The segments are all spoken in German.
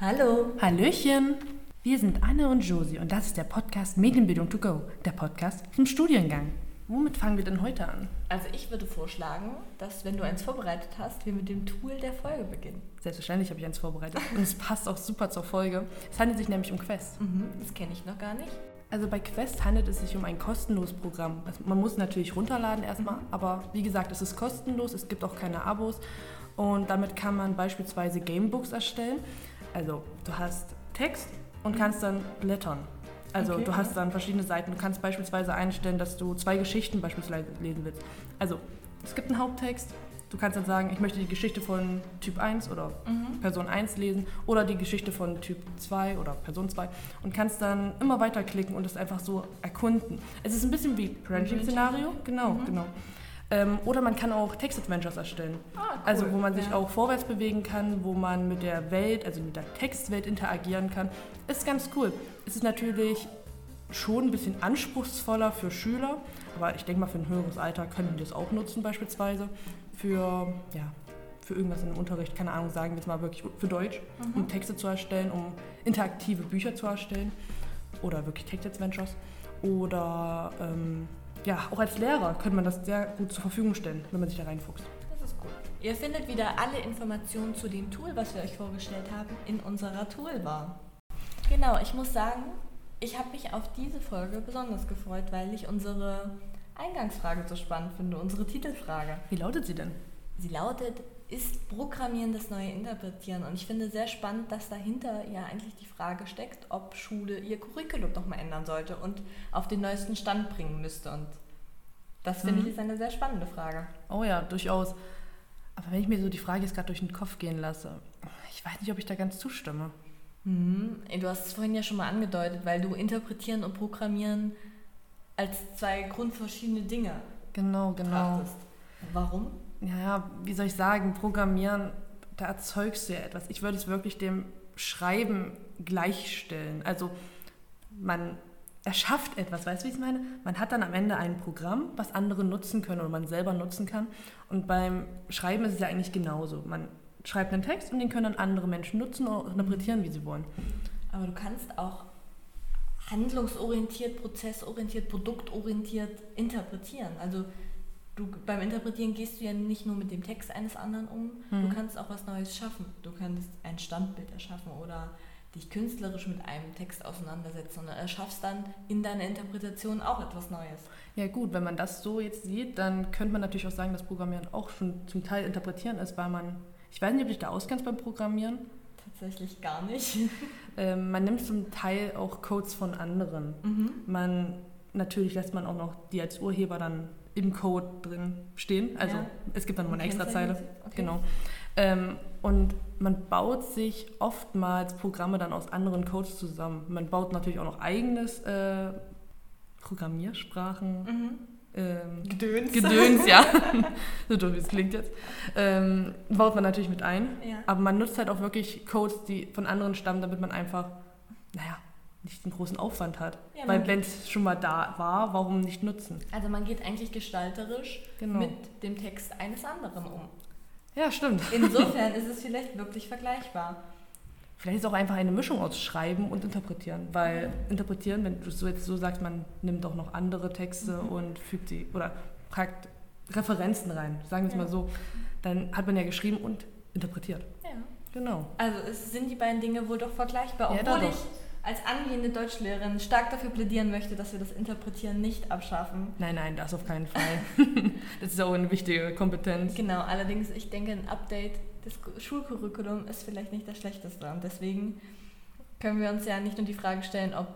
Hallo. Hallöchen. Wir sind Anne und Josie und das ist der Podcast Medienbildung to go, der Podcast zum Studiengang. Womit fangen wir denn heute an? Also ich würde vorschlagen, dass, wenn du eins vorbereitet hast, wir mit dem Tool der Folge beginnen. Selbstverständlich habe ich eins vorbereitet und es passt auch super zur Folge. Es handelt sich nämlich um Quest. Das kenne ich noch gar nicht. Also bei Quest handelt es sich um ein kostenloses Programm. Also man muss natürlich runterladen erstmal, aber wie gesagt, es ist kostenlos, es gibt auch keine Abos und damit kann man beispielsweise Gamebooks erstellen. Also du hast Text und kannst dann blättern. Also du hast dann verschiedene Seiten. Du kannst beispielsweise einstellen, dass du 2 Geschichten beispielsweise lesen willst. Also es gibt einen Haupttext. Du kannst dann sagen, ich möchte die Geschichte von Typ 1 oder Person 1 lesen oder die Geschichte von Typ 2 oder Person 2 und kannst dann immer weiter klicken und es einfach so erkunden. Es ist ein bisschen wie Branching-Szenario. Genau. Oder man kann auch Text-Adventures erstellen. Cool. Also wo man sich auch vorwärts bewegen kann, wo man mit der Welt, also mit der Textwelt interagieren kann. Ist ganz cool. Es ist natürlich schon ein bisschen anspruchsvoller für Schüler, aber ich denke mal für ein höheres Alter können die das auch nutzen beispielsweise. Für irgendwas im Unterricht, keine Ahnung, sagen wir jetzt mal wirklich für Deutsch, um Texte zu erstellen, um interaktive Bücher zu erstellen oder wirklich Text-Adventures. Oder auch als Lehrer könnte man das sehr gut zur Verfügung stellen, wenn man sich da reinfuchst. Das ist gut. Ihr findet wieder alle Informationen zu dem Tool, was wir euch vorgestellt haben, in unserer Toolbar. Genau, ich muss sagen, ich habe mich auf diese Folge besonders gefreut, weil ich unsere Eingangsfrage so spannend finde, unsere Titelfrage. Wie lautet sie denn? Sie lautet, ist Programmieren das neue Interpretieren? Und ich finde sehr spannend, dass dahinter ja eigentlich die Frage steckt, ob Schule ihr Curriculum nochmal ändern sollte und auf den neuesten Stand bringen müsste. Und das finde ich ist eine sehr spannende Frage. Oh ja, durchaus. Aber wenn ich mir so die Frage jetzt gerade durch den Kopf gehen lasse, ich weiß nicht, ob ich da ganz zustimme. Du hast es vorhin ja schon mal angedeutet, weil du Interpretieren und Programmieren als 2 grundverschiedene Dinge Genau. betrachtest. Warum? Ja, wie soll ich sagen, Programmieren, da erzeugst du ja etwas. Ich würde es wirklich dem Schreiben gleichstellen. Also man erschafft etwas, weißt du, wie ich es meine? Man hat dann am Ende ein Programm, was andere nutzen können oder man selber nutzen kann. Und beim Schreiben ist es ja eigentlich genauso. Man schreibt einen Text und den können dann andere Menschen nutzen oder interpretieren, wie sie wollen. Aber du kannst auch handlungsorientiert, prozessorientiert, produktorientiert interpretieren. Also beim Interpretieren gehst du ja nicht nur mit dem Text eines anderen um, du kannst auch was Neues schaffen. Du kannst ein Standbild erschaffen oder dich künstlerisch mit einem Text auseinandersetzen und erschaffst dann in deiner Interpretation auch etwas Neues. Ja gut, wenn man das so jetzt sieht, dann könnte man natürlich auch sagen, dass Programmieren auch schon zum Teil interpretieren ist, weil ich weiß nicht, ob du dich da auskennst beim Programmieren. Tatsächlich gar nicht. Man nimmt zum Teil auch Codes von anderen. Natürlich lässt man auch noch die als Urheber dann im Code drin stehen. Also es gibt dann noch eine extra Zeile. Okay. Genau. Und man baut sich oftmals Programme dann aus anderen Codes zusammen. Man baut natürlich auch noch eigenes Programmiersprachen. Gedöns, ja. So doof wie es klingt jetzt. Baut man natürlich mit ein. Ja. Aber man nutzt halt auch wirklich Codes, die von anderen stammen, damit man einfach, nicht den großen Aufwand hat. Ja, weil wenn es schon mal da war, warum nicht nutzen? Also man geht eigentlich gestalterisch mit dem Text eines anderen um. Ja, stimmt. Insofern ist es vielleicht wirklich vergleichbar. Vielleicht ist es auch einfach eine Mischung aus Schreiben und Interpretieren. Weil Interpretieren, wenn du es jetzt so sagst, man nimmt auch noch andere Texte und fügt sie oder packt Referenzen rein, sagen wir es mal so, dann hat man ja geschrieben und interpretiert. Ja. Genau. Also sind die beiden Dinge wohl doch vergleichbar, Ja, obwohl doch. ich als angehende Deutschlehrerin stark dafür plädieren möchte, dass wir das Interpretieren nicht abschaffen. Nein, das auf keinen Fall. Das ist auch eine wichtige Kompetenz. Genau, allerdings, ich denke, ein Update des Schulcurriculums ist vielleicht nicht das Schlechteste. Und deswegen können wir uns ja nicht nur die Frage stellen, ob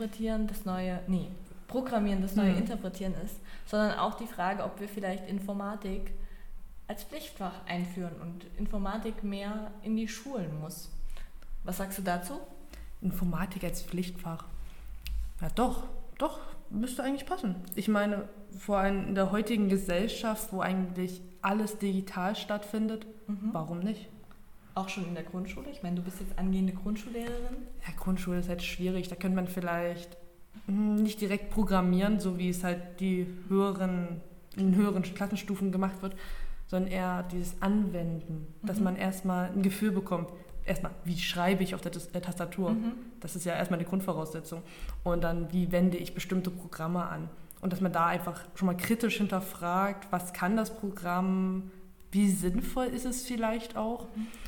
Programmieren das neue Interpretieren ist, sondern auch die Frage, ob wir vielleicht Informatik als Pflichtfach einführen und Informatik mehr in die Schulen muss. Was sagst du dazu? Informatik als Pflichtfach. Ja, doch, müsste eigentlich passen. Ich meine, vor allem in der heutigen Gesellschaft, wo eigentlich alles digital stattfindet, warum nicht? Auch schon in der Grundschule? Ich meine, du bist jetzt angehende Grundschullehrerin. Ja, Grundschule ist halt schwierig. Da könnte man vielleicht nicht direkt programmieren, so wie es halt in höheren Klassenstufen gemacht wird, sondern eher dieses Anwenden, dass man erstmal ein Gefühl bekommt. erstmal, wie schreibe ich auf der Tastatur? Das ist ja erstmal eine Grundvoraussetzung. Und dann, wie wende ich bestimmte Programme an? Und dass man da einfach schon mal kritisch hinterfragt, was kann das Programm, wie sinnvoll ist es vielleicht auch?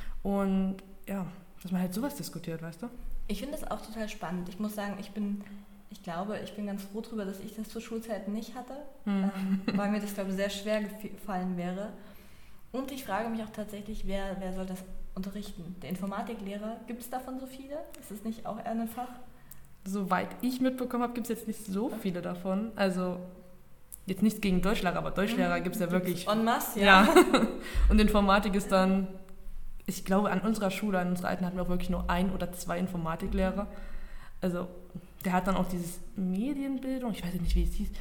Und ja, dass man halt sowas diskutiert, weißt du? Ich finde das auch total spannend. Ich muss sagen, ich glaube, ich bin ganz froh darüber, dass ich das zur Schulzeit nicht hatte, weil mir das, glaube ich, sehr schwer gefallen wäre. Und ich frage mich auch tatsächlich, wer soll das unterrichten? Der Informatiklehrer, gibt es davon so viele? Ist es nicht auch eher ein Fach? Soweit ich mitbekommen habe, gibt es jetzt nicht so viele davon. Also jetzt nichts gegen Deutschlehrer, aber Deutschlehrer gibt es ja wirklich. En masse, ja. Und Informatik ist dann, ich glaube, an unserer Schule, an unserer alten, hatten wir auch wirklich nur 1 oder 2 Informatiklehrer. Also der hat dann auch dieses Medienbildung, ich weiß nicht, wie es hieß.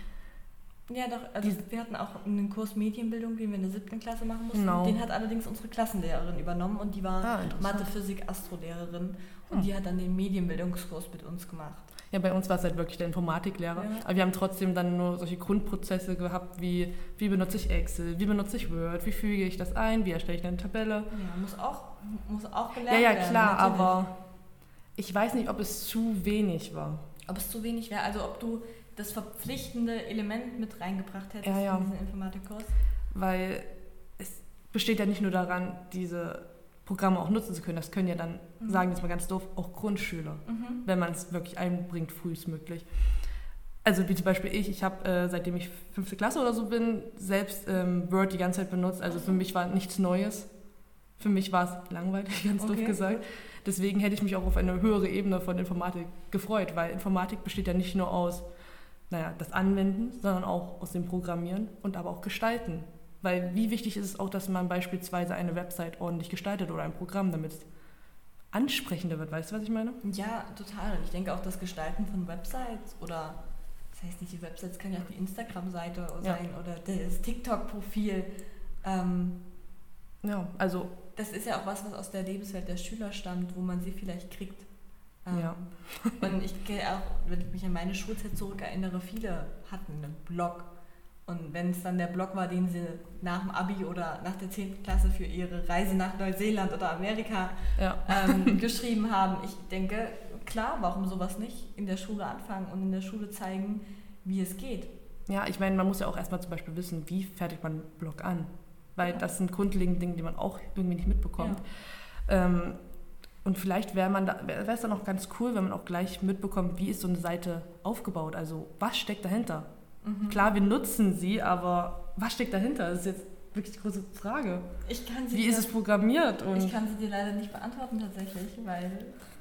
Ja, doch, also wir hatten auch einen Kurs Medienbildung, den wir in der 7. Klasse machen mussten. Genau. Den hat allerdings unsere Klassenlehrerin übernommen und die war Mathe, Physik, Astrolehrerin und die hat dann den Medienbildungskurs mit uns gemacht. Ja, bei uns war es halt wirklich der Informatiklehrer. Ja. Aber wir haben trotzdem dann nur solche Grundprozesse gehabt, wie benutze ich Excel, wie benutze ich Word, wie füge ich das ein, wie erstelle ich eine Tabelle. Ja, muss auch gelernt werden. Ja, klar, natürlich. Aber ich weiß nicht, ob es zu wenig war. Ob es zu wenig wäre, also ob du das verpflichtende Element mit reingebracht hättest in diesen Informatikkurs? Weil es besteht ja nicht nur daran, diese Programme auch nutzen zu können. Das können ja dann, sagen wir es mal ganz doof, auch Grundschüler, wenn man es wirklich einbringt, frühestmöglich. Also wie zum Beispiel ich habe, seitdem ich 5. Klasse oder so bin, selbst Word die ganze Zeit benutzt. Also für mich war nichts Neues. Für mich war es langweilig, ganz doof gesagt. Deswegen hätte ich mich auch auf eine höhere Ebene von Informatik gefreut, weil Informatik besteht ja nicht nur aus das Anwenden, sondern auch aus dem Programmieren und aber auch Gestalten. Weil wie wichtig ist es auch, dass man beispielsweise eine Website ordentlich gestaltet oder ein Programm, damit es ansprechender wird. Weißt du, was ich meine? Ja, total. Und ich denke auch, das Gestalten von Websites oder, das heißt nicht die Websites, kann ja auch die Instagram-Seite sein oder das TikTok-Profil. Also das ist ja auch was aus der Lebenswelt der Schüler stammt, wo man sie vielleicht kriegt. Und ich gehe auch, wenn ich mich an meine Schulzeit zurückerinnere, viele hatten einen Blog. Und wenn es dann der Blog war, den sie nach dem Abi oder nach der 10. Klasse für ihre Reise nach Neuseeland oder Amerika geschrieben haben, ich denke, klar, warum sowas nicht in der Schule anfangen und in der Schule zeigen, wie es geht. Ja, ich meine, man muss ja auch erstmal zum Beispiel wissen, wie fertigt man einen Blog an. Weil das sind grundlegende Dinge, die man auch irgendwie nicht mitbekommt. Ja. Und vielleicht wäre es dann auch ganz cool, wenn man auch gleich mitbekommt, wie ist so eine Seite aufgebaut. Also was steckt dahinter? Klar, wir nutzen sie, aber was steckt dahinter? Das ist jetzt wirklich die große Frage. Wie ist es programmiert? Ich kann sie dir leider nicht beantworten tatsächlich, weil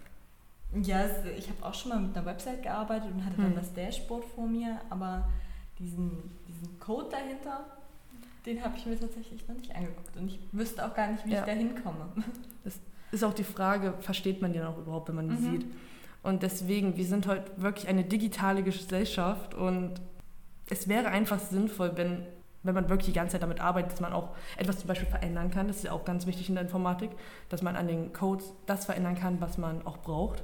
ich habe auch schon mal mit einer Website gearbeitet und hatte dann das Dashboard vor mir, aber diesen Code dahinter, den habe ich mir tatsächlich noch nicht angeguckt und ich wüsste auch gar nicht, wie ich da hinkomme. Das ist auch die Frage, versteht man die dann auch überhaupt, wenn man die sieht? Und deswegen, wir sind heute wirklich eine digitale Gesellschaft und es wäre einfach sinnvoll, wenn man wirklich die ganze Zeit damit arbeitet, dass man auch etwas zum Beispiel verändern kann. Das ist ja auch ganz wichtig in der Informatik, dass man an den Codes das verändern kann, was man auch braucht.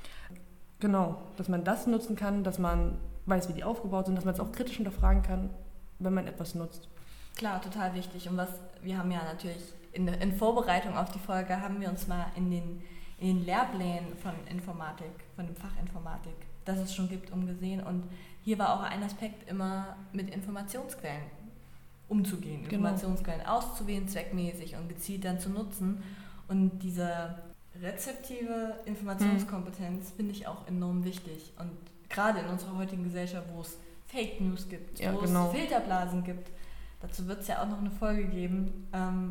Genau, dass man das nutzen kann, dass man weiß, wie die aufgebaut sind, dass man es auch kritisch hinterfragen kann, wenn man etwas nutzt. Klar, total wichtig. Und wir haben ja natürlich in Vorbereitung auf die Folge, haben wir uns mal in den Lehrplänen von Informatik, von dem Fach Informatik, das es schon gibt, umgesehen. Und hier war auch ein Aspekt immer mit Informationsquellen umzugehen, Informationsquellen auszuwählen, zweckmäßig und gezielt dann zu nutzen. Und diese rezeptive Informationskompetenz finde ich auch enorm wichtig. Und gerade in unserer heutigen Gesellschaft, wo es Fake News gibt, wo es Filterblasen gibt, dazu wird es ja auch noch eine Folge geben.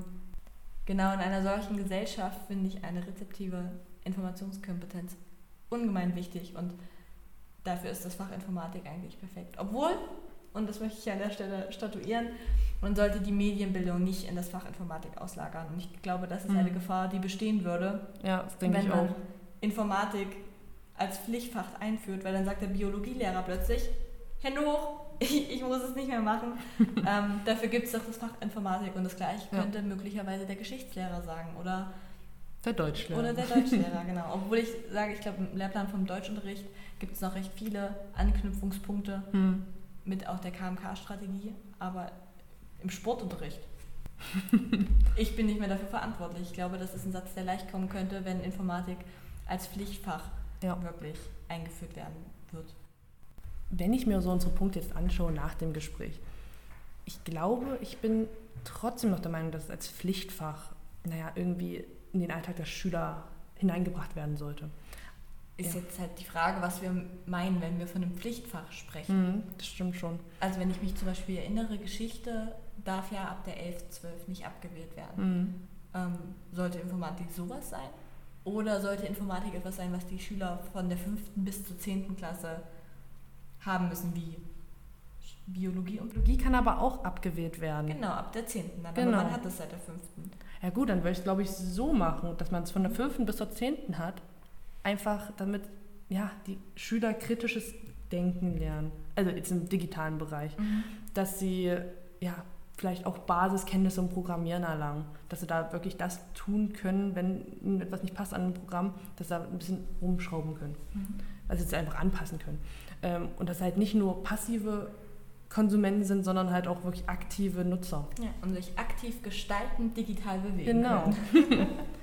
Genau in einer solchen Gesellschaft finde ich eine rezeptive Informationskompetenz ungemein wichtig und dafür ist das Fach Informatik eigentlich perfekt. Obwohl, und das möchte ich an der Stelle statuieren, man sollte die Medienbildung nicht in das Fach Informatik auslagern. Und ich glaube, das ist eine Gefahr, die bestehen würde, wenn man Informatik als Pflichtfach einführt, weil dann sagt der Biologielehrer plötzlich, Hände hoch, ich muss es nicht mehr machen. Dafür gibt es doch das Fach Informatik und das Gleiche könnte möglicherweise der Geschichtslehrer sagen oder der Deutschlehrer. Oder der Deutschlehrer, genau. Obwohl ich sage, ich glaube im Lehrplan vom Deutschunterricht gibt es noch recht viele Anknüpfungspunkte mit auch der KMK-Strategie, aber im Sportunterricht Ich bin nicht mehr dafür verantwortlich. Ich glaube, das ist ein Satz, der leicht kommen könnte, wenn Informatik als Pflichtfach wirklich eingeführt werden wird. Wenn ich mir so unsere Punkte jetzt anschaue nach dem Gespräch, ich glaube, ich bin trotzdem noch der Meinung, dass es als Pflichtfach irgendwie in den Alltag der Schüler hineingebracht werden sollte. Ist jetzt halt die Frage, was wir meinen, wenn wir von einem Pflichtfach sprechen. Das stimmt schon. Also wenn ich mich zum Beispiel erinnere, Geschichte darf ja ab der 11., 12 nicht abgewählt werden. Sollte Informatik sowas sein? Oder sollte Informatik etwas sein, was die Schüler von der 5. bis zur 10. Klasse haben müssen, wie Biologie und Biologie kann aber auch abgewählt werden. Genau, ab der 10. Dann. Genau. Aber man hat es seit der 5. Ja gut, dann würde ich es, glaube ich, so machen, dass man es von der 5. bis zur 10. hat, einfach damit die Schüler kritisches Denken lernen, also jetzt im digitalen Bereich, dass sie vielleicht auch Basiskenntnisse im Programmieren erlangen, dass sie da wirklich das tun können, wenn ihnen etwas nicht passt an einem Programm, dass sie da ein bisschen rumschrauben können, also sie einfach anpassen können. Und dass halt nicht nur passive Konsumenten sind, sondern halt auch wirklich aktive Nutzer. Ja, und sich aktiv gestaltend digital bewegen Genau. können.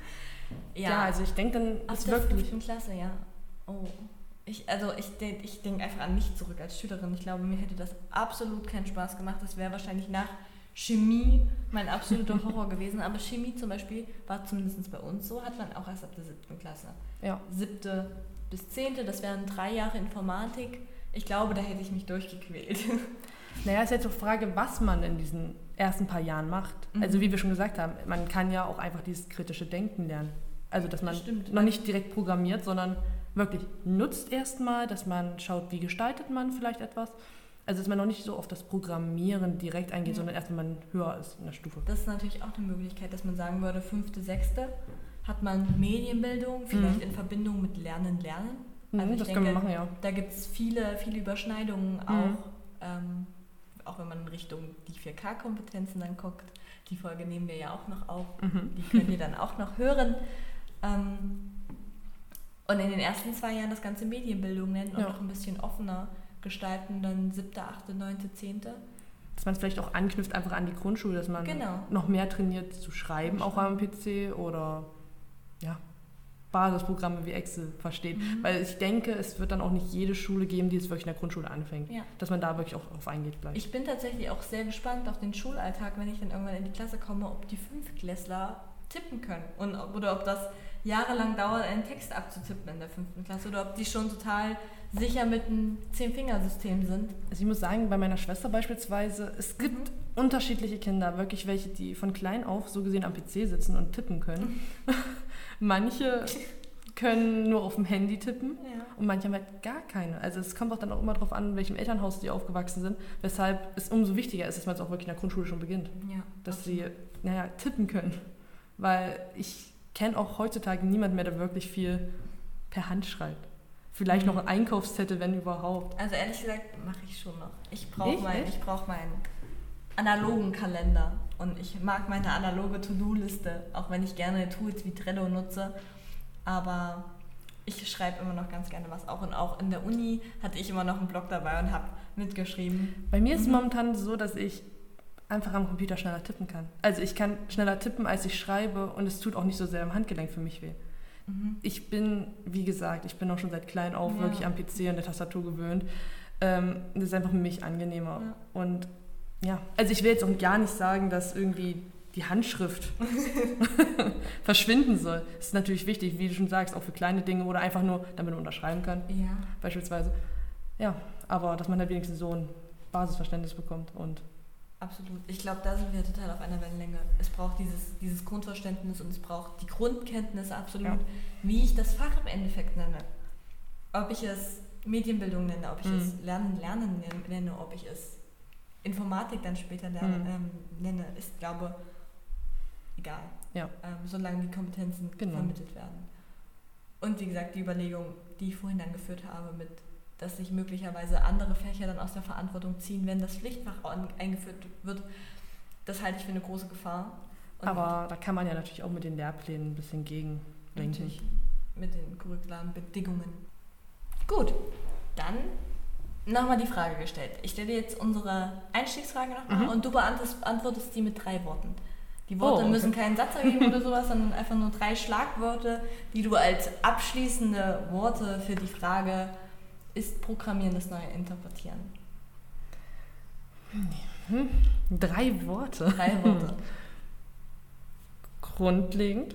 Also ich denke, dann ab ist der wirklich... 5. Klasse, Oh. Ich denke einfach an mich zurück als Schülerin. Ich glaube, mir hätte das absolut keinen Spaß gemacht. Das wäre wahrscheinlich nach Chemie mein absoluter Horror gewesen. Aber Chemie zum Beispiel war zumindest bei uns so, hat man auch erst ab der 7. Klasse. Ja. 7. bis 10., das wären 3 Jahre Informatik. Ich glaube, da hätte ich mich durchgequält. Naja, ist jetzt so die Frage, was man in diesen ersten paar Jahren macht. Also wie wir schon gesagt haben, man kann ja auch einfach dieses kritische Denken lernen. Also dass man noch nicht direkt programmiert, sondern wirklich nutzt erstmal, dass man schaut, wie gestaltet man vielleicht etwas. Also dass man noch nicht so auf das Programmieren direkt eingeht, sondern erst, wenn man höher ist in der Stufe. Das ist natürlich auch eine Möglichkeit, dass man sagen würde, 5., 6. hat man Medienbildung, vielleicht in Verbindung mit Lernen. Also ich das denke, können wir machen, ja. Da gibt es viele Überschneidungen auch wenn man in Richtung die 4K-Kompetenzen dann guckt. Die Folge nehmen wir ja auch noch auf. Die könnt ihr dann auch noch hören. Und in den ersten 2 Jahren das Ganze Medienbildung nennen und noch ein bisschen offener gestalten, dann 7., 8., 9., 10. Dass man es vielleicht auch anknüpft einfach an die Grundschule, dass man noch mehr trainiert zu schreiben, auch am PC oder Basisprogramme wie Excel versteht. Weil ich denke, es wird dann auch nicht jede Schule geben, die es wirklich in der Grundschule anfängt. Ja. Dass man da wirklich auch drauf eingeht gleich. Ich bin tatsächlich auch sehr gespannt auf den Schulalltag, wenn ich dann irgendwann in die Klasse komme, ob die 5-Klässler tippen können. Oder ob das jahrelang dauert, einen Text abzutippen in der 5. Klasse. Oder ob die schon total sicher mit einem 10-Fingersystem sind. Also ich muss sagen, bei meiner Schwester beispielsweise, es gibt unterschiedliche Kinder, wirklich welche, die von klein auf so gesehen am PC sitzen und tippen können. Manche können nur auf dem Handy tippen und manche haben halt gar keine. Also es kommt auch dann auch immer darauf an, in welchem Elternhaus die aufgewachsen sind, weshalb es umso wichtiger ist, dass man es auch wirklich in der Grundschule schon beginnt. Ja, dass sie tippen können. Weil ich kenne auch heutzutage niemanden mehr, der wirklich viel per Hand schreibt. Vielleicht noch einen Einkaufszettel, wenn überhaupt. Also ehrlich gesagt mache ich schon noch. Ich brauche meinen analogen Kalender und ich mag meine analoge To-Do-Liste, auch wenn ich gerne Tools wie Trello nutze. Aber ich schreibe immer noch ganz gerne was auch. Und auch in der Uni hatte ich immer noch einen Blog dabei und habe mitgeschrieben. Bei mir ist es momentan so, dass ich einfach am Computer schneller tippen kann. Also ich kann schneller tippen, als ich schreibe und es tut auch nicht so sehr im Handgelenk für mich weh. Ich bin, wie gesagt, auch schon seit klein auf wirklich am PC und der Tastatur gewöhnt. Das ist einfach für mich angenehmer. Ja. Und also ich will jetzt auch gar nicht sagen, dass irgendwie die Handschrift verschwinden soll. Das ist natürlich wichtig, wie du schon sagst, auch für kleine Dinge oder einfach nur, damit man unterschreiben kann, beispielsweise. Ja, aber dass man da wenigstens so ein Basisverständnis bekommt. Und absolut. Ich glaube, da sind wir total auf einer Wellenlänge. Es braucht dieses Grundverständnis und es braucht die Grundkenntnisse absolut, wie ich das Fach im Endeffekt nenne. Ob ich es Medienbildung nenne, ob ich es Lernen nenne, ob ich es Informatik dann später nenne, ist, glaube ich, egal. Ja. Solange die Kompetenzen vermittelt werden. Und wie gesagt, die Überlegung, die ich vorhin angeführt habe, dass sich möglicherweise andere Fächer dann aus der Verantwortung ziehen, wenn das Pflichtfach eingeführt wird, das halte ich für eine große Gefahr. Und aber da kann man ja natürlich auch mit den Lehrplänen ein bisschen gegenlenken. Natürlich, mit den curricularen Bedingungen. Gut, dann nochmal die Frage gestellt. Ich stelle dir jetzt unsere Einstiegsfrage nochmal und du beantwortest die mit 3 Worten. Die Worte müssen keinen Satz ergeben oder sowas, sondern einfach nur 3 Schlagwörter, die du als abschließende Worte für die Frage ist Programmieren das neue Interpretieren? 3 Worte. 3 Worte. Grundlegend.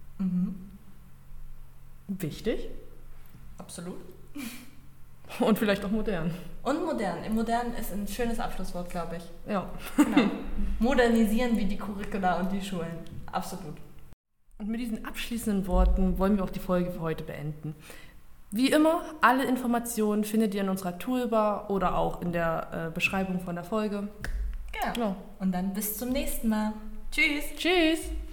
Wichtig. Absolut. Und vielleicht auch modern. Und modern. Modern ist ein schönes Abschlusswort, glaube ich. Ja. Genau. Modernisieren wie die Curricula und die Schulen. Absolut. Und mit diesen abschließenden Worten wollen wir auch die Folge für heute beenden. Wie immer, alle Informationen findet ihr in unserer Toolbar oder auch in der Beschreibung von der Folge. Genau. Und dann bis zum nächsten Mal. Tschüss. Tschüss.